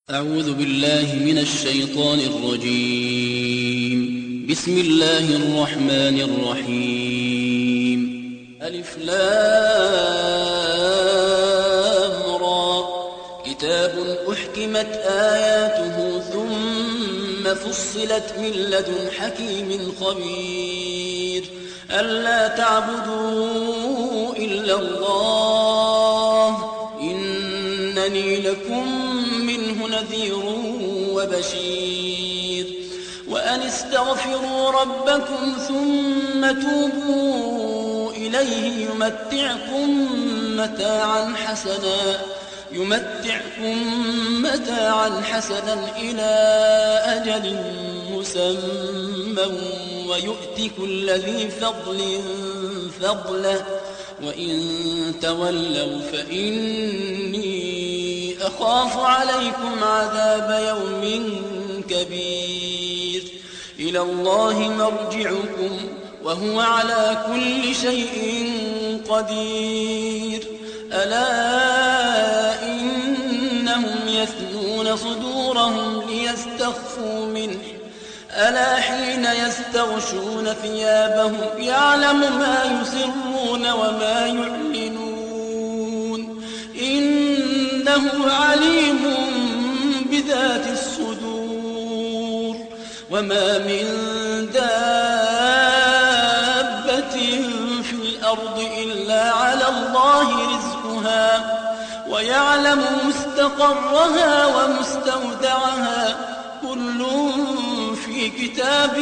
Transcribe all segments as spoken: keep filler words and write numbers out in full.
أعوذ بالله من الشيطان الرجيم. بسم الله الرحمن الرحيم. ألف لام را كتاب أحكمت آياته ثم فصلت من لدن حكيم خبير ألا تعبدوا إلا الله إنني لكم منه نذير وبشير وأن استغفروا ربكم ثم توبوا إليه يمتعكم متاعا حسنا يمتعكم متاعا حسنا إلى أجل مسمى ويؤت كل ذي فضل فضله وإن تولوا فإني أخاف عليكم عذاب يوم كبير إلى الله مرجعكم وهو على كل شيء قدير ألا إنهم يثنون صدورهم ليستخفوا منه ألا حين يستغشون ثيابهم يعلم ما يسرون وما يعلنون إنه عليم بذات الصدور وما من دابة في الأرض إلا على الله رزقها ويعلم مستقرها ومستودعها كل في كتاب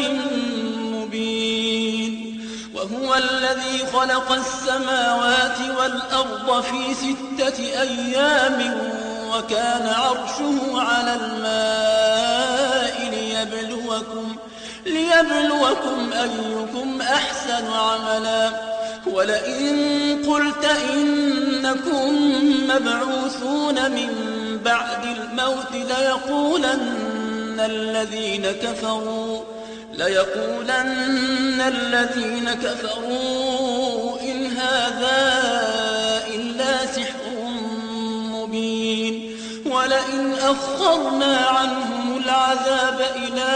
مبين وهو الذي خلق السماوات والأرض في ستة أيام وكان عرشه على الماء ليبلوكم, ليبلوكم أيكم أحسن عملا ولئن قلت إنكم مبعوثون من بعد الموت ليقولن الذين كفروا ليقولن الذين كفروا إن هذا إلا سحر مبين ولئن أخرنا عنهم العذاب إلى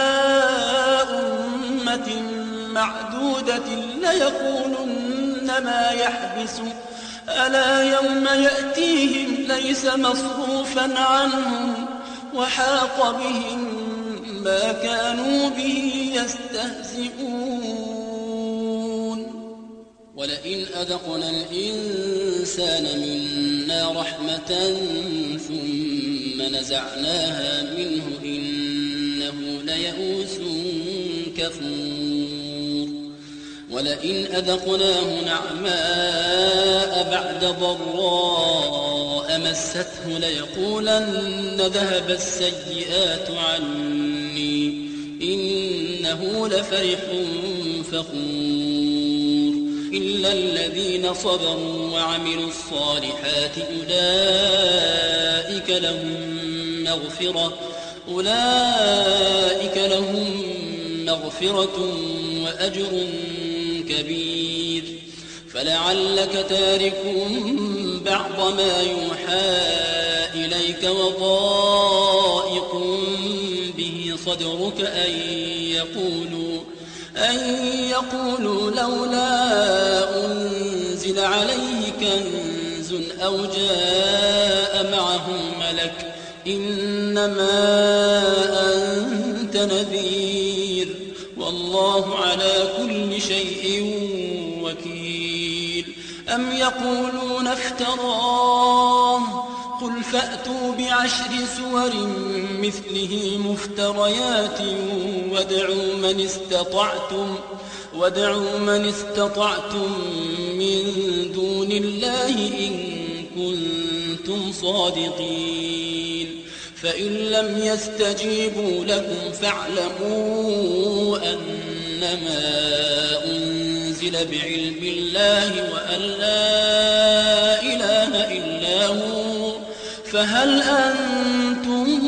أمة معدودة ليقولن ما يحبس ألا يوم يأتيهم ليس مصروفا عنهم وحاق بهم ما كانوا به يستهزئون ولئن أذقنا الإنسان منا رحمة ثم نزعناها منه إنه ليئوس كفور ولئن أذقناه نعماء بعد ضراء مسته ليقولن ذهب السيئات عني إنه لفرح فخور إلا الذين صبروا وعملوا الصالحات أولئك لهم مغفرة أولئك لهم مغفرة وأجر كبير فلعلك تارك بعض ما يوحى إليك وضائق به صدرك أن يقولوا أن يقولوا لولا أنزل عليه كنز أو جاء معه ملك إنما أنت نذير والله على كل شيء وكيل أم يقولون افتراه قل فأتوا بعشر سور مثله مفتريات وادعوا من استطعتم وادعوا من استطعتم من دون الله إن كنتم صادقين فإن لم يستجيبوا لكم فاعلموا أنما أنزل بعلم الله وأن لا إله إلا هو فهل أنتم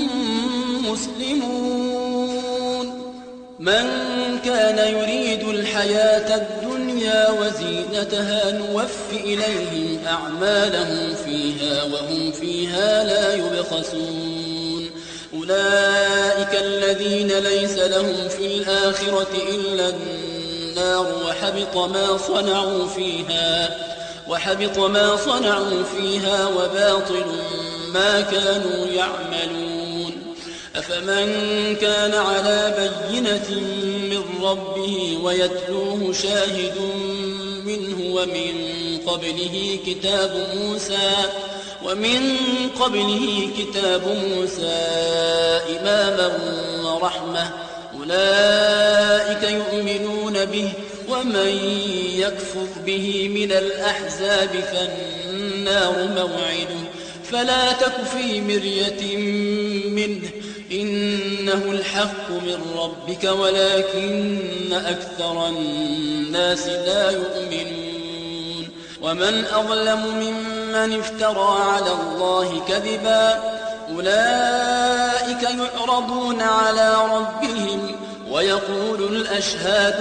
مسلمون من كان يريد الحياة الدنيا وزينتها نوف إليهم أعمالهم فيها وهم فيها لا يبخسون أولئك الذين ليس لهم في الآخرة إلا النار وحبط ما صنعوا فيها وحبط ما صنعوا فيها وباطل ما كانوا يعملون. أفمن كان على بينة من ربه ويتلوه شاهد منه ومن قبله كتاب موسى ومن قبله كتاب موسى إماما ورحمة أولئك يؤمنون به ومن يكفر به من الأحزاب فالنار موعده فلا تك في مرية منه إنه الحق من ربك ولكن أكثر الناس لا يؤمنون. ومن أظلم ممن افترى على الله كذبا أولئك يعرضون على ربهم ويقول الأشهاد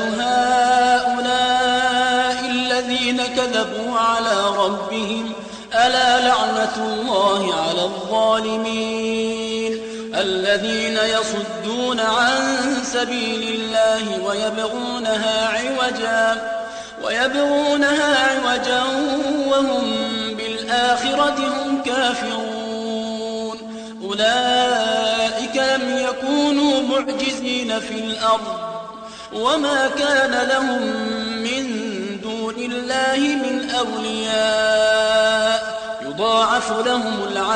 هؤلاء الذين كذبوا على ربهم ألا لعنة الله على الظالمين الذين يصدون عن سبيل الله ويبغونها عوجا ويبغونها عوجا وهم بالآخرة هم كافرون. أولئك لم يكونوا معجزين في الأرض وما كان لهم من دون الله من أولياء يضاعف لهم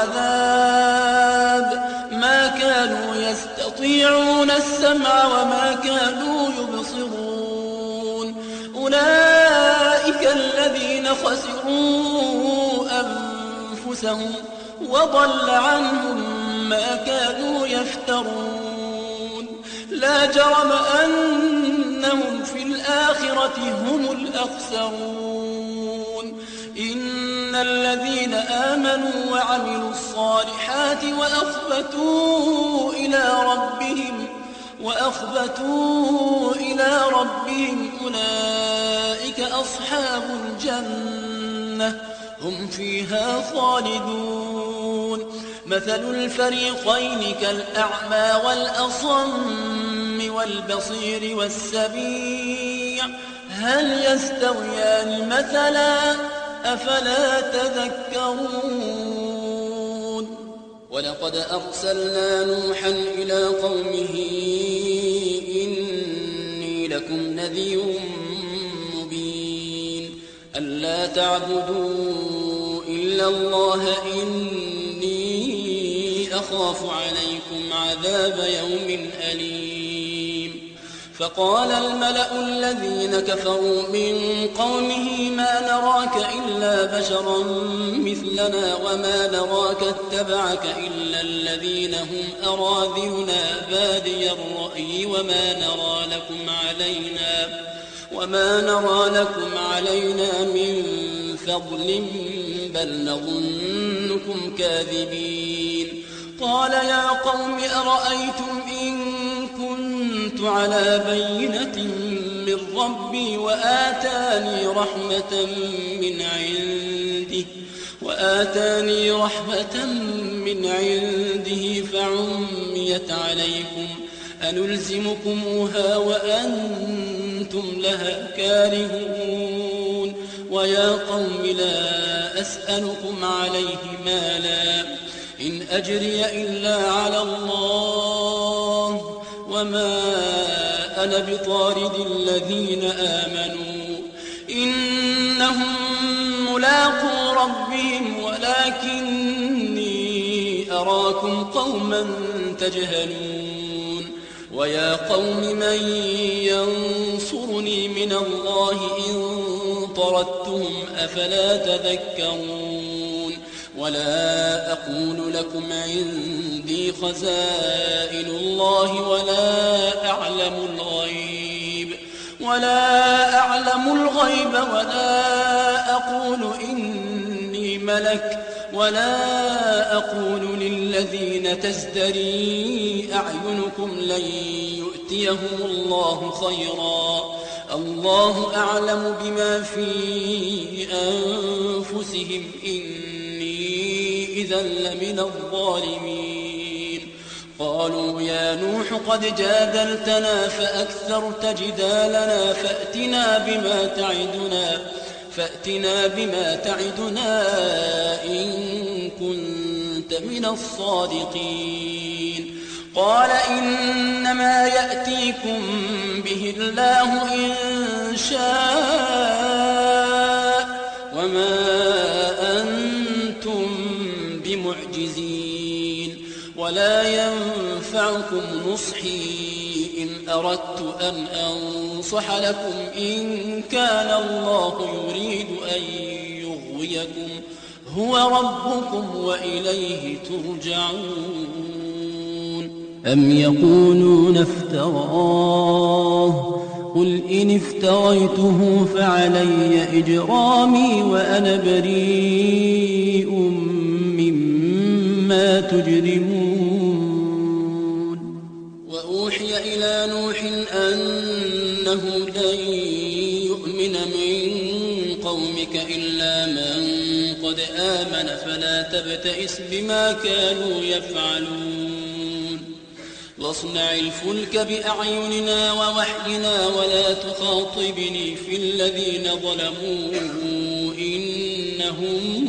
العذاب ما كانوا يستطيعون السمع وما كانوا يبصرون. أولئك الذين خسروا أنفسهم وضل عنهم ما كانوا يفترون. لا جرم أنهم في الآخرة هم الأخسرون. إن الذين آمنوا وعملوا الصالحات وأخبتوا إلى ربهم وأخبتوا إلى ربهم أولئك أصحاب الجنة هم فيها خالدون. مثل الفريقين كالأعمى والأصم والبصير والسميع هل يستويان مثلا أفلا تذكرون. ولقد أرسلنا نوحا إلى قومه إني لكم نذير مبين ألا تعبدوا إلا الله إني أخاف عليكم عذاب يوم أليم. فقال الملأ الذين كفروا من قومه ما نراك إلا بشرا مثلنا وما نراك اتبعك إلا الذين هم أراذلنا بادي الرأي وما نرى لكم علينا وما نرى لكم علينا من فضل بل نظنكم كاذبين. قال يا قوم أرأيتم إن كنت على بينة من ربي وآتاني رحمة من عنده وآتاني رحمة من عنده فعميت عليكم أنلزمكموها وأنتم لها كارهون. ويا قوم لا أسألكم عليه مالا إن أجري إلا على الله وما أنا بطارد الذين آمنوا إنهم ملاقو ربهم ولكني أراكم قوما تجهلون. ويا قوم من ينصرني من الله إن طردتهم أفلا تذكرون. ولا أقول لكم عندي خزائن الله ولا أعلم الغيب ولا أعلم الغيب ولا أقول إني ملك ولا أقول للذين تزدري أعينكم لن يؤتيهم الله خيرا الله أعلم بما في أنفسهم إني إذا لمن الظالمين. قالوا يا نوح قد جادلتنا فأكثرت جدالنا فأتنا بما تعدنا فأتنا بما تعدنا إن كنت من الصادقين قال إنما يأتيكم به الله إن شاء وما أنتم بمعجزين ولا ينفعكم نصحي إن أردت أن أنصح لكم إن كان الله يريد أن يغويكم هو ربكم وإليه ترجعون أم يقولون افتراه قل إن افتريته فعلي إجرامي وأنا بريء مما تجرمون وأوحي إلى نوح أنه لن يؤمن من قومك إلا من قد آمن فلا تبتئس بما كانوا يفعلون واصنع الفلك بأعيننا ووحينا ولا تخاطبني في الذين ظلموا إنهم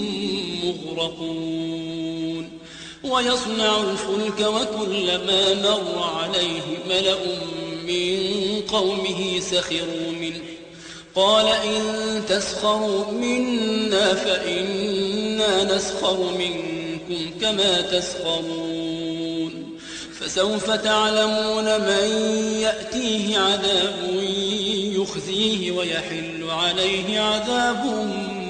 مغرقون ويصنع الفلك وكلما مر عليه ملأ من قومه سخروا منه قال إن تسخروا منا فإنا نسخر منكم كما تسخرون فسوف تعلمون من يأتيه عذاب يخزيه ويحل عليه عذاب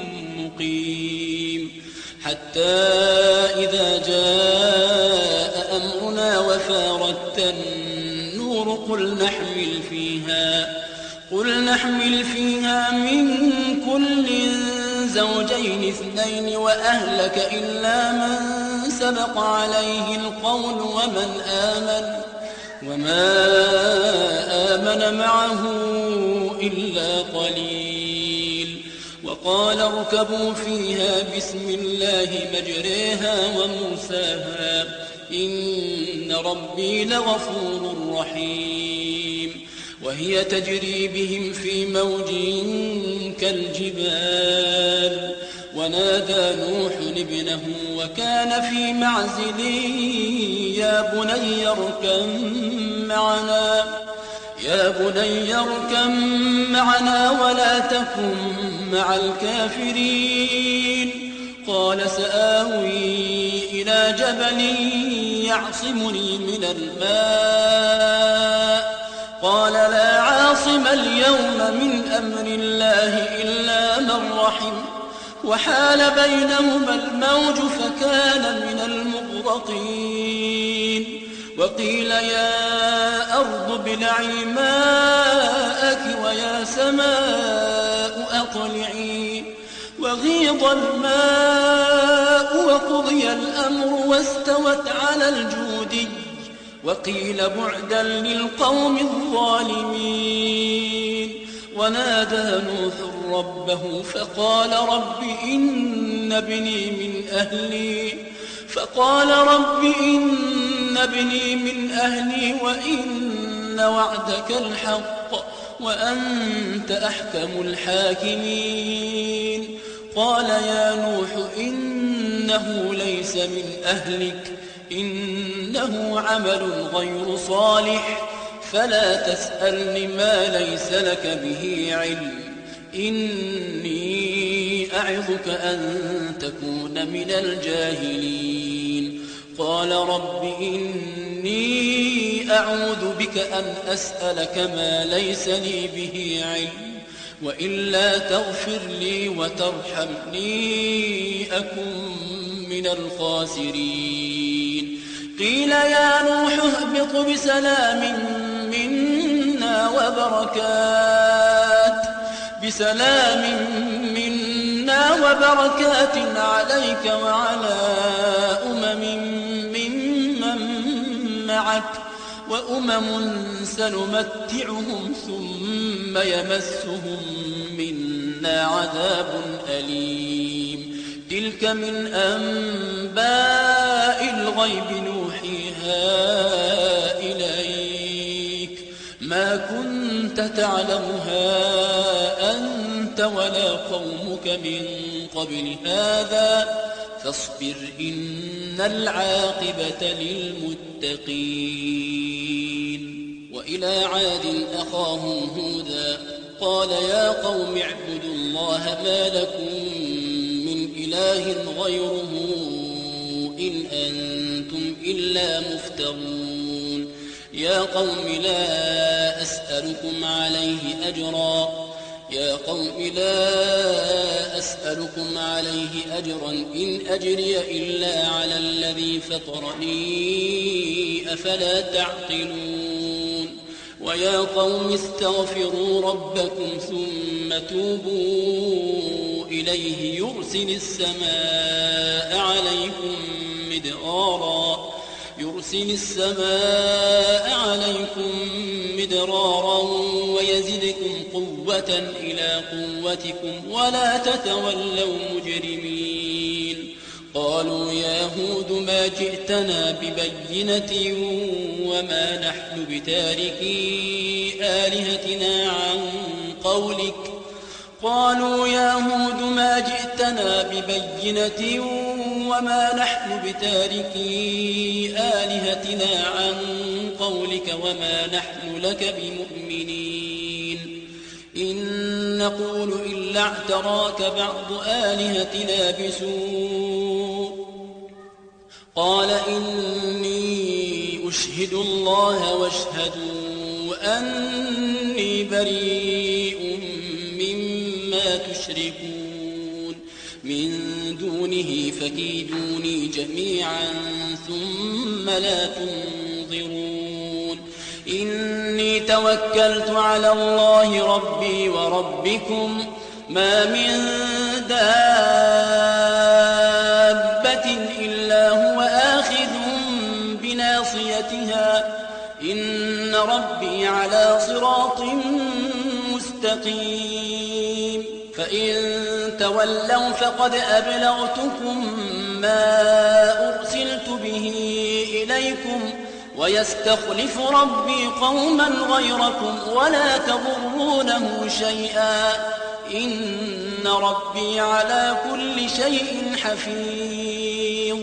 مقيم حتى إذا جاء أمرنا وفارت النور قل نحمل فيها قل نحمل فيها من كل زوجين اثنين وأهلك إلا من سبق عليه القول ومن آمن وما آمن معه إلا قليل وقال اركبوا فيها بسم الله مجريها ومرساها إن ربي لغفور رحيم وهي تجري بهم في موج كالجبال ونادى نوح ابنه وكان في معزل يا بني اركب معنا يا بني اركب معنا ولا تكن مع الكافرين قال سآوي إلى جبل يعصمني من الماء قال لا عاصم اليوم من أمر الله إلا من رحم وحال بينهما الموج فكان من المغرقين وقيل يا أرض ابلعي ماءك ويا سماء أقلعي وغيض الماء وقضي الأمر واستوت على الجودي وقيل بعدا للقوم الظالمين ونادى نوح ربه فقال رب إن ابني من أهلي فقال رب إن ابني من أهلي وإن وعدك الحق وأنت أحكم الحاكمين قال يا نوح إنه ليس من أهلك إنه عمل غير صالح فلا تسألني ما ليس لك به علم إني أعظك أن تكون من الجاهلين قال رب إني أعوذ بك أن أسألك ما ليس لي به علم وإلا تغفر لي وترحمني أكن من الخاسرين قيل يا نوح اهبط بسلام منا وبركات بسلام منا وبركات عليك وعلى أمم ممن معك وأمم سنمتعهم ثم يمسهم منا عذاب أليم تلك من أنباء الغيب نوحيها إليك ما كنت تعلمها أنت ولا قومك من قبل هذا فاصبر إن العاقبة للمتقين. وإلى عاد أخاهم هودا قال يا قوم اعبدوا الله ما لكم من إله غيره إن أنتم إلا مفترون. يا قوم لا أسألكم عليه أجرا يا قوم لا أسألكم عليه أجرا إن أجري إلا على الذي فطرني أفلا تعقلون. ويا قوم استغفروا ربكم ثم توبوا إليه يرسل السماء عليكم مدرارا يرسل السماء عليكم مدرارا ويزدكم قوة إلى قوتكم ولا تتولوا مجرمين. قالوا يا هود ما جئتنا ببينة وما نحن بتاركي آلهتنا عن قولك قالوا يا هود ما جئتنا ببينة وما نحن بتاركي آلهتنا عن قولك وما نحن لك بمؤمنين إن نقول إلا اعتراك بعض آلهتنا بسوء قال إني أشهد الله واشهدوا أني بريء مما تشركون من دونه فكيدوني جميعا ثم لا تنظرون. إني توكلت على الله ربي وربكم ما من دابة إلا هو آخذ بناصيتها إن ربي على صراط مستقيم. فإن تولوا فقد أبلغتكم ما أرسلت به إليكم ويستخلف ربي قوما غيركم ولا تضرونه شيئا إن ربي على كل شيء حفيظ.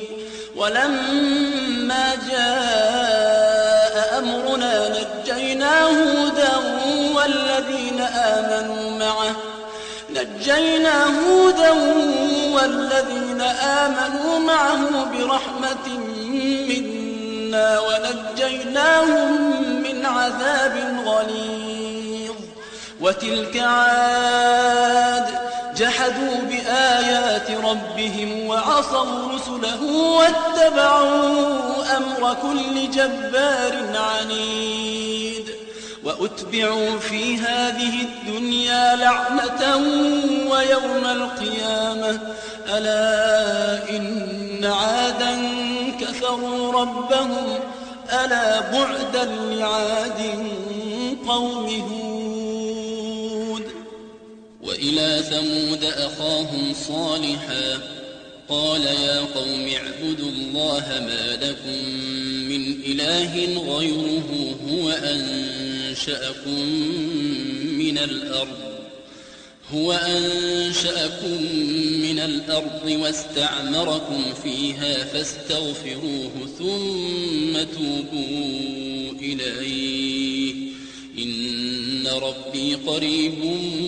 ولما جاء أمرنا نجينا هودا والذين آمنوا معه نجينا هودا والذين آمنوا معه برحمة منا ونجيناهم من عذاب غليظ. وتلك عاد جحدوا بآيات ربهم وعصوا رسله واتبعوا أمر كل جبار عنيد. وأتبعوا في هذه الدنيا لعنة ويوم القيامة ألا إن عادا كفروا ربهم ألا بعدا لعاد قوم هود. وإلى ثمود أخاهم صالحا قال يا قوم اعبدوا الله ما لكم من إله غيره هو أنشأكم من الأرض هو أنشأكم من الأرض واستعمركم فيها فاستغفروه ثم توبوا إليه إن ربي قريب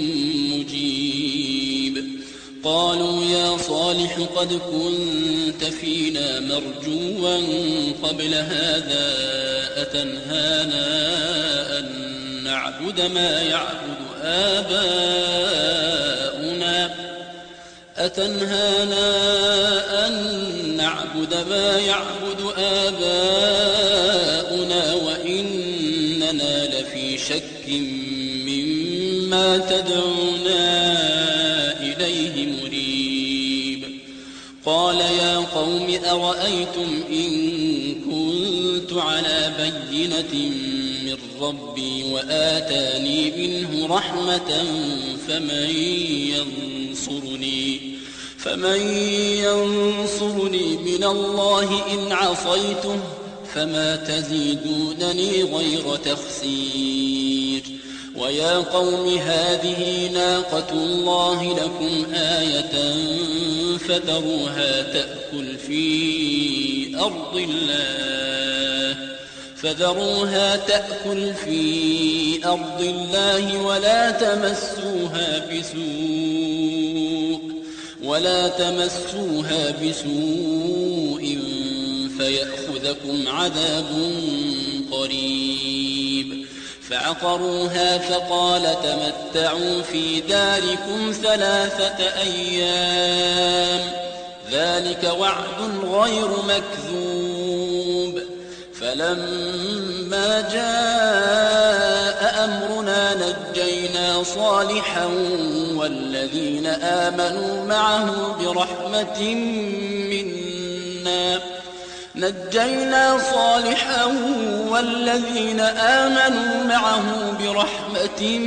مجيب. قالوا يا صالح قد كنت فينا مرجوا قبل هذا أتنهانا أن نعبد ما يعبد آباؤنا أتنهانا أن نعبد ما يعبد آباؤنا وإننا لفي شك مما تدعونا إليه مريب. قال يا قوم أرأيتم إن كنت على بينة من ربي وآتاني منه رحمة فمن ينصرني فمن ينصرني من الله إن عصيته فما تزيدونني غير تخسير ويا قوم هذه ناقة الله لكم آية فذروها تأكل في أرض الله فذروها تأكل في أرض الله ولا تمسوها بسوء ولا تمسوها بسوء فيأخذكم عذاب قريب فعقروها فقال تمتعوا في داركم ثلاثة أيام ذلك وعد غير مكذوب فلما جاء أمرنا نجينا صالحا والذين آمنوا معه برحمة منا نجينا صالحا والذين آمنوا معه برحمة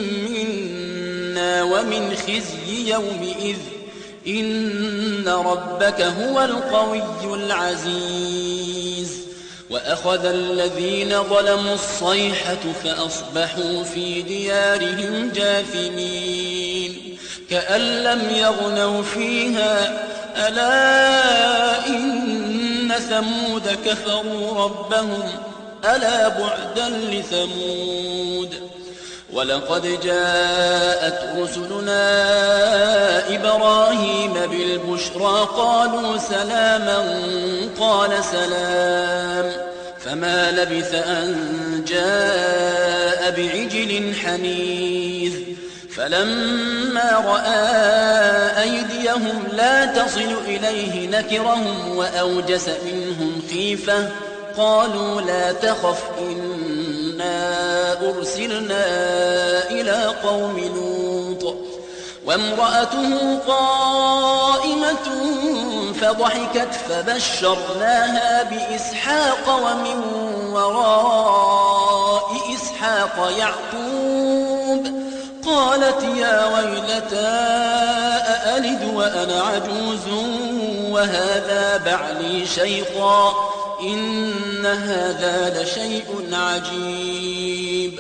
منا ومن خزي يومئذ إن ربك هو القوي العزيز وأخذ الذين ظلموا الصيحة فأصبحوا في ديارهم جاثمين كأن لم يغنوا فيها ألا إن ثمود كفروا ربهم ألا بعدا لثمود ولقد جاءت رسلنا إبراهيم بالبشرى قالوا سلاما قال سلام فما لبث أن جاء بعجل حنيذ فلما رأى أيديهم لا تصل إليه نكرهم وأوجس منهم خيفة قالوا لا تخف إنا أرسلنا إلى قوم لوط وامرأته قائمة فضحكت فبشرناها بإسحاق ومن وراء إسحاق يعقوب قالت يا ويلتى أألد وأنا عجوز وهذا بعلي شيخا إن هذا لشيء عجيب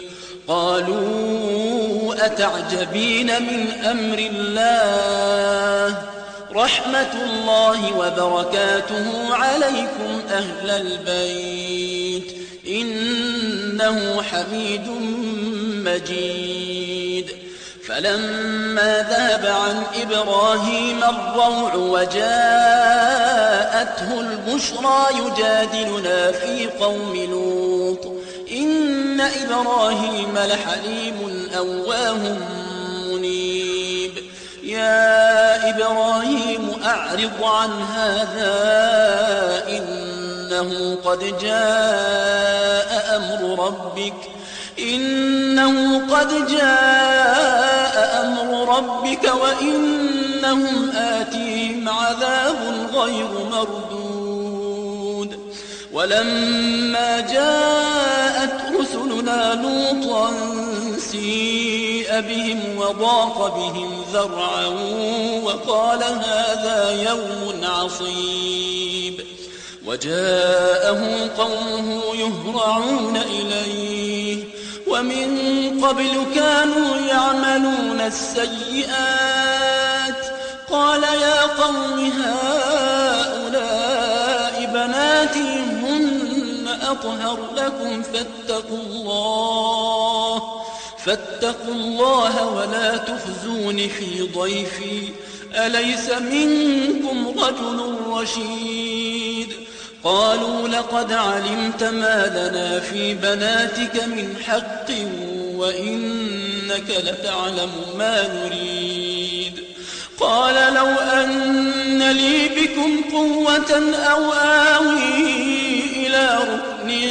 قالوا أتعجبين من أمر الله رحمة الله وبركاته عليكم أهل البيت إنه حميد مجيد فلما ذهب عن إبراهيم الروع وجاءته البشرى يجادلنا في قوم لوط إن إبراهيم لحليم أواه منيب يا إبراهيم أعرض عن هذا إنه قد جاء أمر ربك إنه قد جاء أمر ربك وإنهم آتيهم عذاب غير مردود ولما جاءت رسلنا لوطا سيء بهم وضاق بهم ذرعا وقال هذا يوم عصيب وجاءه قومه يهرعون إليه ومن قبل كانوا يعملون السيئات قال يا قوم هؤلاء بناتي هن أطهر لكم فاتقوا الله فاتقوا الله ولا تخزون في ضيفي أليس منكم رجل رشيد قالوا لقد علمت ما لنا في بناتك من حق وإنك لتعلم ما نريد قال لو أن لي بكم قوة أو آوي إلى ركن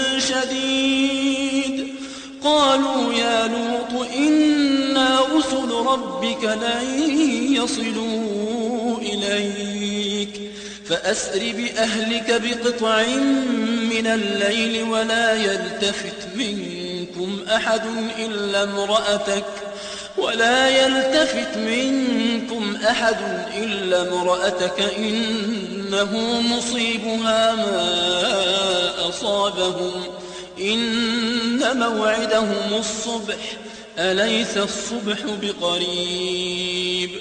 شديد قالوا يا لوط إنا رسل ربك لن يصلوا إليك فأسر بأهلك بقطع من الليل ولا يلتفت منكم أحد إلا امرأتك ولا يلتفت منكم أحد إلا امرأتك إنه مصيبها ما أصابهم إن موعدهم الصبح أليس الصبح بقريب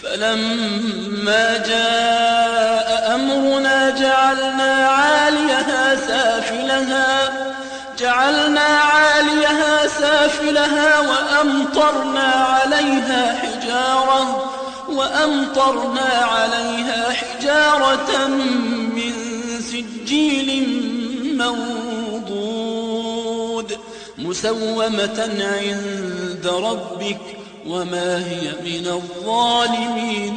فلما جاء أمرنا جعلنا عاليها سافلها جعلنا عاليها سافلها وأمطرنا عليها حجارة وأمطرنا عليها حجارة من سجيل منضود مسومة عند ربك وما هي من الظالمين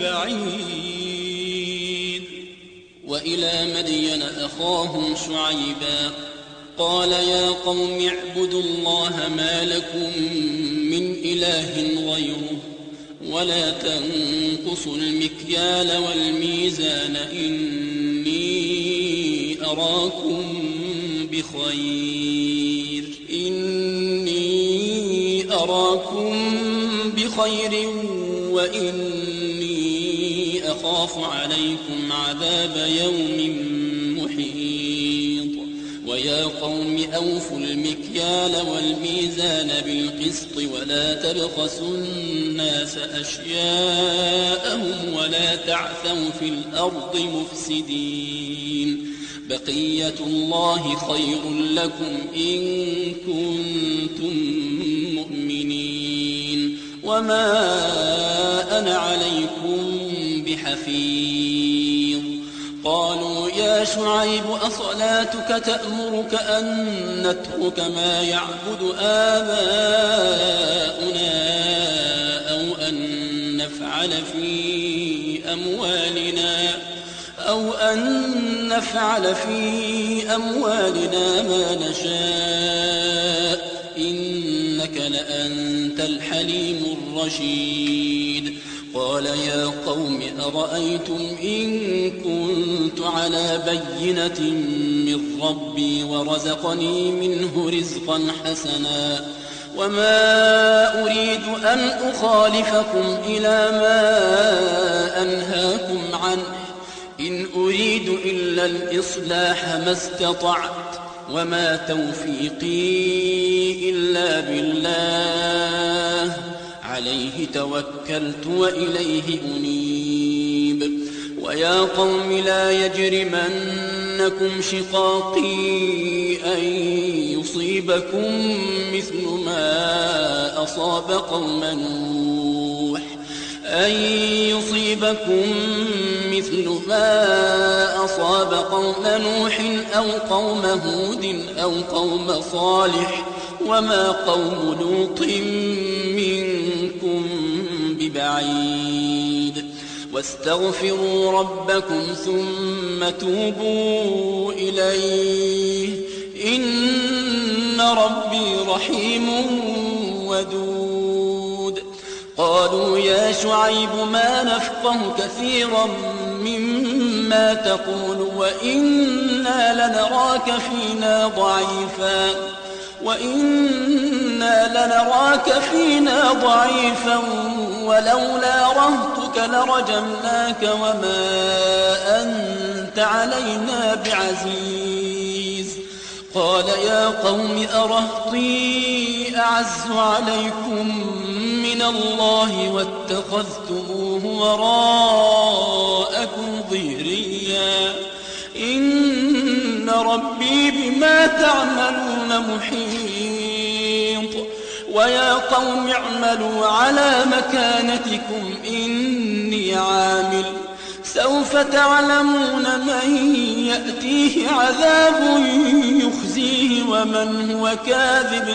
ببعيد. وإلى مدين أخاهم شعيبا قال يا قوم اعبدوا الله ما لكم من إله غيره ولا تنقصوا المكيال والميزان إني أراكم بخير إني أراكم بخير وإني أخاف عليكم عذاب يوم محيط. ويا قوم أوفوا المكيال والميزان بالقسط ولا تبخسوا الناس أشياءهم ولا تعثوا في الأرض مفسدين بقية الله خير لكم إن كنتم مؤمنين وما أنا عليكم بحفيظ. قالوا يا شعيب أصلاتك تأمرك أن نترك ما يعبد آباؤنا أو أن نفعل في أموالنا أو أن نفعل في أموالنا ما نشاء إنك لأنت الحليم الرشيد. قال يا قوم أرأيتم إن كنت على بينة من ربي ورزقني منه رزقا حسنا وما أريد أن أخالفكم إلى ما أنهاكم عنه إن أريد إلا الإصلاح ما استطعت وما توفيقي إلا بالله عليه توكلت وإليه أنيب. ويا قوم لا يجرمنكم شقاقي أن يصيبكم مثل ما أصاب قوم نوح أن يصيبكم مثل ما أصاب قوم نوح أو قوم هود أو قوم صالح وما قوم لوط منكم ببعيد. واستغفروا ربكم ثم توبوا إليه إن ربي رحيم ودود. قالوا يا شعيب ما نفقه كثيرا مما تقول وإنا لنراك فينا ضعيفا وإنا لنراك فينا ضعيفا ولولا رهتك لرجمناك وما أنت علينا بعزيز. قال يا قوم أرهطي أعز عليكم من الله واتخذتموه وراءكم ظهريا إن ربي بما تعملون محيط. ويا قوم اعملوا على مكانتكم إني عامل سوف تعلمون من يأتيه عذاب يخزيه ومن هو كاذب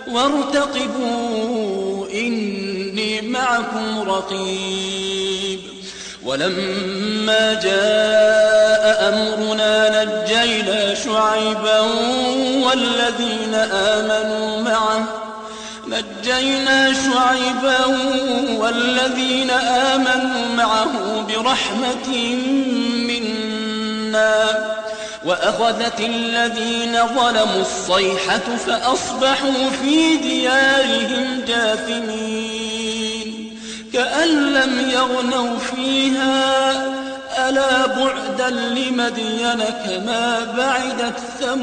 وارتقبوا إني معكم رقيب. ولما جاء أمرنا نجينا شعيبا والذين آمنوا معه نجينا شعيبا والذين آمنوا معه برحمة منا وأخذت الذين ظلموا الصيحة فأصبحوا في ديارهم جاثمين. كأن لم يغنوا فيها ألا بعدا لمدين كما بعدت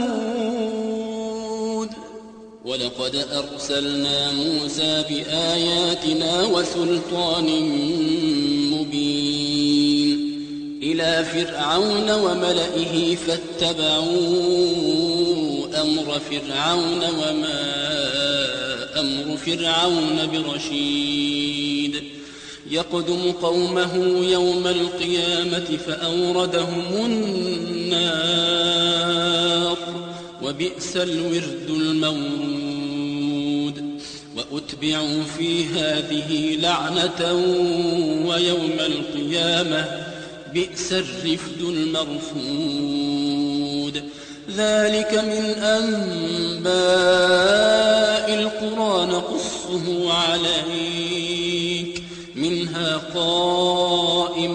ثمود ولقد أرسلنا موسى بآياتنا وسلطان مبين إلى فرعون وملئه فاتبعوا أمر فرعون وما أمر فرعون برشيد يقدم قومه يوم القيامة فأوردهم النار وبئس الورد المورود وأتبعوا في هذه لعنة ويوم القيامة بئس الرفد المرفود ذلك من أنباء القرى نقصه عليك منها قائم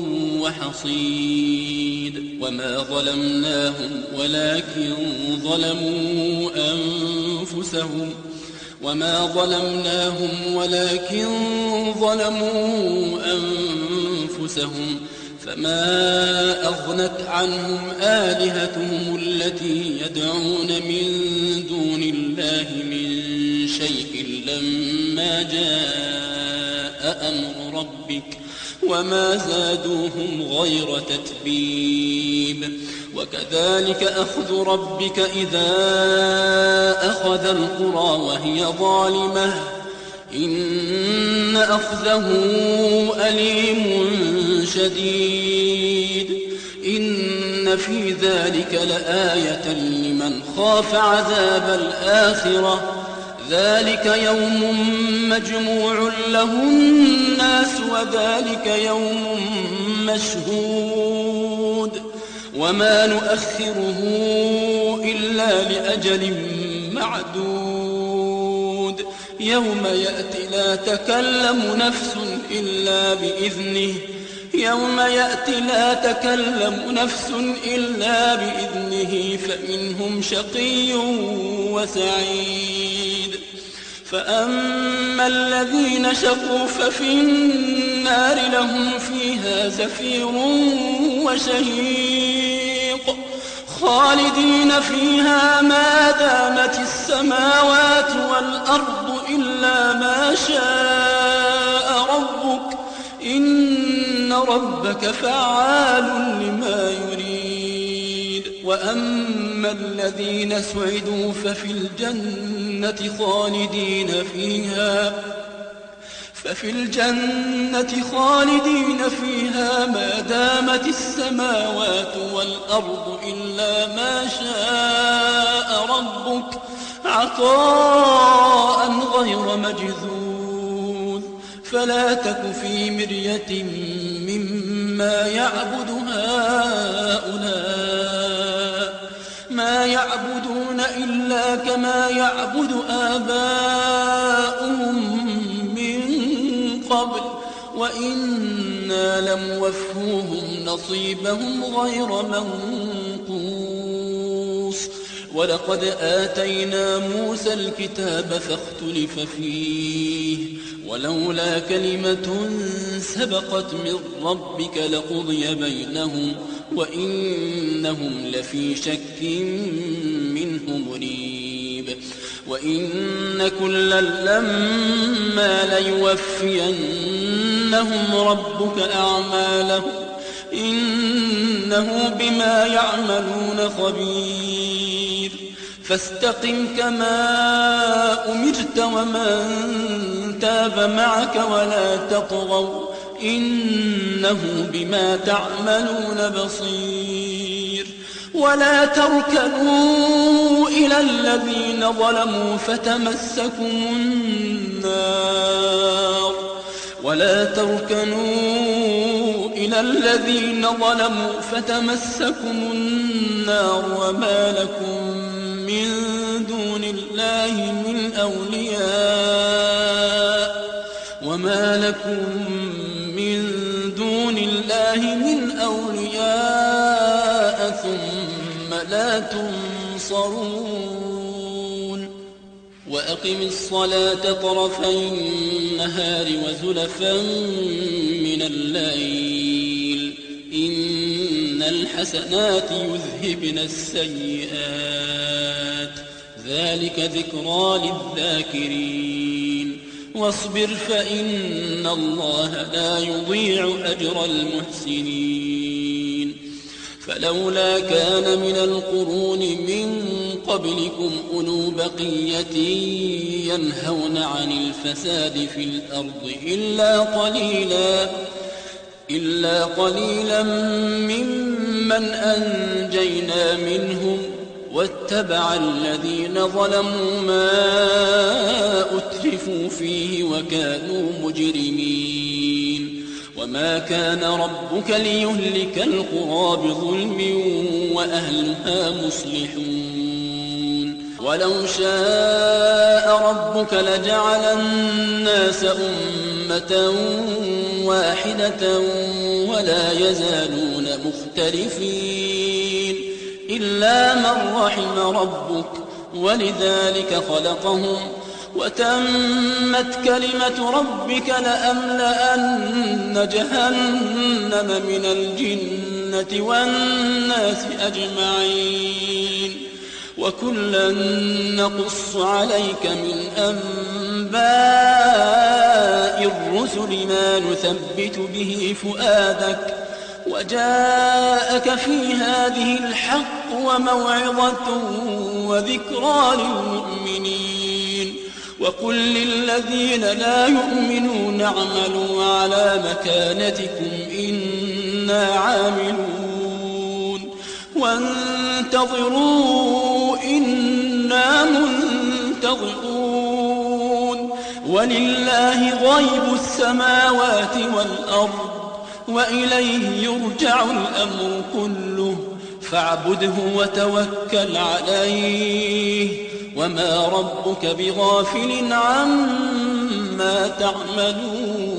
وحصيد وما ظلمناهم ولكن ظلموا أنفسهم وما ظلمناهم ولكن ظلموا أنفسهم فما أغنت عنهم آلهتهم التي يدعون من دون الله من شيء لما جاء أمر ربك وما زادوهم غير تتبيب وكذلك أخذ ربك إذا أخذ القرى وهي ظالمة إن أخذه أليم شديد إن في ذلك لآية لمن خاف عذاب الآخرة ذلك يوم مجموع له الناس وذلك يوم مشهود وما نؤخره إلا لأجل معدود يوم يأتي لا تكلم نفس إلا بإذنه يوم يأتي لا تكلم نفس إلا بإذنه فمنهم شقي وسعيد فأما الذين شقوا ففي النار لهم فيها زفير وشهيق خالدين فيها ما دامت السماوات والأرض إلا ما شاء ربك إن ربك فعال لما يريد وأما الذين سعدوا ففي الجنة خالدين فيها ففي الجنة خالدين فيها ما دامت السماوات والأرض إلا ما شاء ربك عطاء غير مجذوذ فلا تك في مرية مما يعبد هؤلاء ما يعبدون إلا كما يعبد آباؤهم قبل وإنا لموفوهم نصيبهم غير منقوص ولقد آتينا موسى الكتاب فاختلف فيه ولولا كلمة سبقت من ربك لقضي بينهم وإنهم لفي شك منه مريب وإن كلا لما ليوفينهم ربك أعمالهم إنه بما يعملون خبير فاستقم كما أمرت ومن تاب معك ولا تطغوا إنه بما تعملون بصير ولا تركنوا إلى الذين ظلموا فتمسكم النار ولا تركنوا إلى الذين ظلموا فتمسكم النار وما لكم من دون الله من أولياء وما لكم من دون الله من أولياء ثم لا تنصرون وأقم الصلاة طرفي النهار وزلفا من الليل إن الحسنات يذهبن السيئات ذلك ذكرى للذاكرين واصبر فإن الله لا يضيع أجر المحسنين فلولا كان من القرون من قبلكم أولو بقية ينهون عن الفساد في الأرض إلا قليلا إلا قليلا ممن أنجينا منهم واتبع الذين ظلموا ما أترفوا فيه وكانوا مجرمين وما كان ربك ليهلك القرى بظلم وأهلها مصلحون ولو شاء ربك لجعل الناس أمة واحدة ولا يزالون مختلفين إلا من رحم ربك ولذلك خلقهم وتمت كلمة ربك لأملأن جهنم من الجنة والناس أجمعين وكلا نقص عليك من أنباء الرسل ما نثبت به فؤادك وجاءك في هذه الحق وموعظة وذكرى للمؤمنين وقل للذين لا يؤمنون اعملوا على مكانتكم إنا عاملون وانتظروا إنا منتظرون ولله غيب السماوات والأرض وإليه يرجع الأمر كله فاعبده وتوكل عليه وما ربك بغافل عما تعملون